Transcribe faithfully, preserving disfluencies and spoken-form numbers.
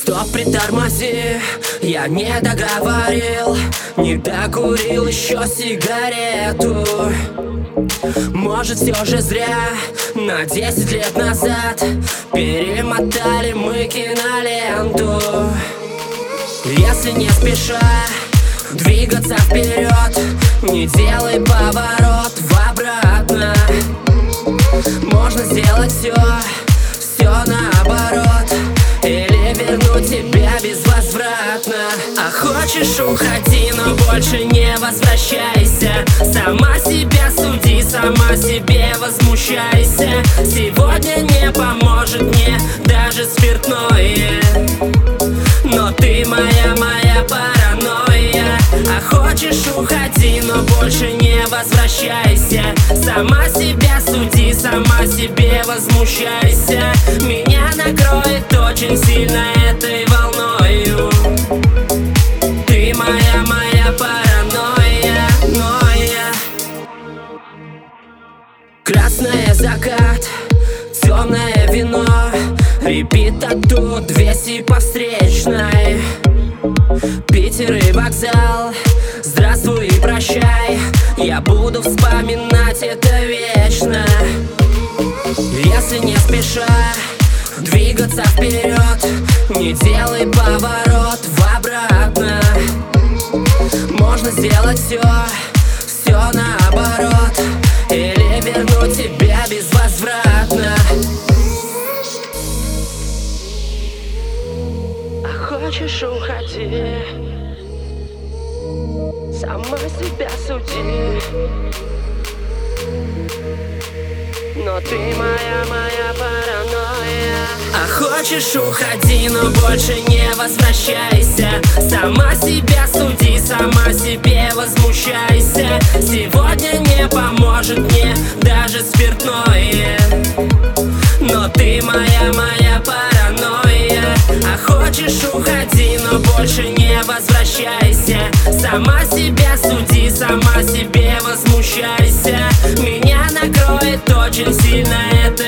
Стоп, притормози, я не договорил, не докурил еще сигарету. Может, все же зря на десять лет назад перемотали мы киноленту. Если не спеша двигаться вперед, не делай поворот в обратно. Можно сделать все, все наоборот, или вернуть тебя безвозвратно. А хочешь, уходи, но больше не возвращайся. Сама себя суди, сама себе возмущайся. Сегодня не поможет мне даже спиртное, но ты моя, моя паранойя. А хочешь, уходи, но больше не возвращайся. Сама себя суди, сама себе возмущайся. Меня накроет очень сильно этой волною. Ты моя, моя паранойя, ноя. Красное закат, темное вино, репит оттуда весь и по встречной. Питер и вокзал, здравствуй и прощай, я буду вспоминать это вечно. Если не спеша двигаться вперед, не делай поворот в обратно. Можно сделать все, все наоборот, или вернуть тебя безвозвратно. Хочешь, уходи, сама себя суди, но ты моя, моя паранойя. А хочешь, уходи, но больше не возвращайся. Сама себя суди, сама себе возмущайся. Сегодня не поможет мне даже спиртное, но ты моя, моя паранойя. А хочешь, уходи, но больше не возвращайся. Сама себя суди, сама себе возмущайся. Меня накроет очень сильно это